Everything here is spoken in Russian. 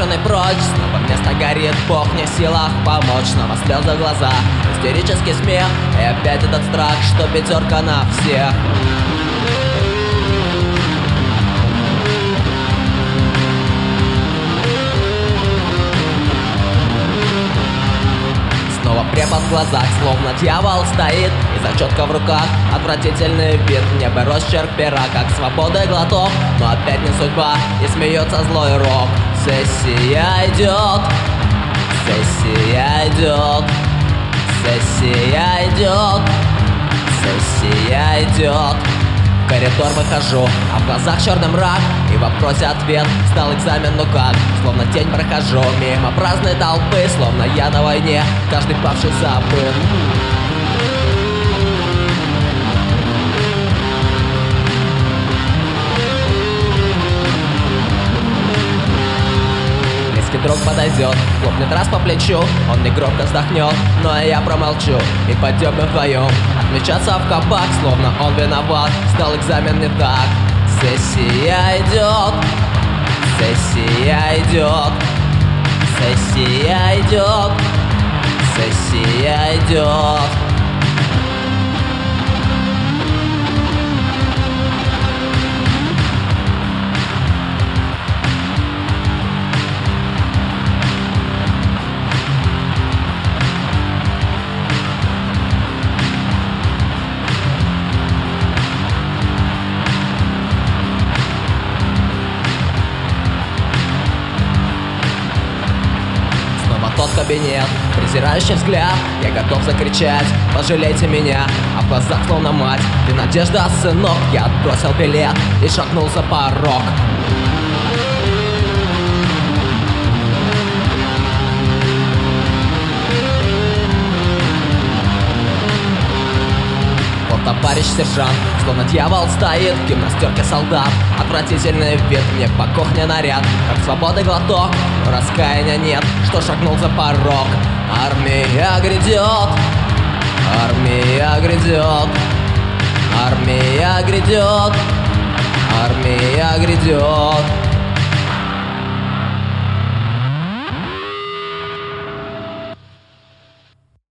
брошенный прочь. Снова место горит, Бог не в силах помочь. Снова слезы в глаза, истерический смех. И опять этот страх, что пятерка на всех. Снова препод в глазах, словно дьявол стоит, и зачетка в руках, отвратительный вид. Небо росчерк пера, как свободы глоток. Но опять не судьба, и смеется злой рок. Сессия идет, сессия идет, сессия идет, сессия идет. В коридор выхожу, а в глазах черный мрак, и в вопросе ответ стал экзамен, ну как? Словно тень прохожу мимо праздной толпы, словно я на войне, каждый павший забыт. Друг подойдет, хлопнет раз по плечу, он негромко вздохнет, но я промолчу. И пойдем мы вдвоем отмечаться в кабак, словно он виноват, сдал экзамен не так. Сессия идет, сессия идет, сессия идет, сессия идет. Тот кабинет, презирающий взгляд, я готов закричать: пожалейте меня. А в глазах словно мать: ты надежда, сынок. Я отбросил билет и шагнул за порог. Вот товарищ сержант, словно дьявол стоит в гимнастерке солдат. Отвратительный вид, мне по кухне наряд, как свободы глоток, но раскаяния нет, что шагнул за порог. Армия грядет, армия грядет, армия грядет, армия грядет.